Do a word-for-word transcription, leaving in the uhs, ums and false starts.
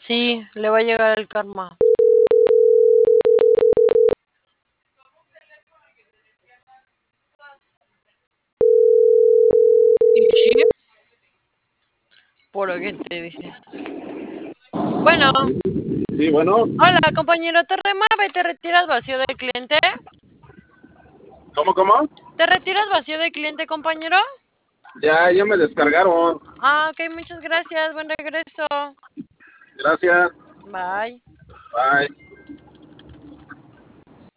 Sí, le va a llegar el karma. ¿Y sí? Por aquí te dice. Bueno. Sí, bueno. Hola, compañero, ¿te remueve y te retiras vacío del cliente? ¿Cómo, cómo? ¿Te retiras vacío del cliente, compañero? Ya, ya me descargaron. Ah, ok, muchas gracias. Buen regreso. Gracias. Bye. Bye.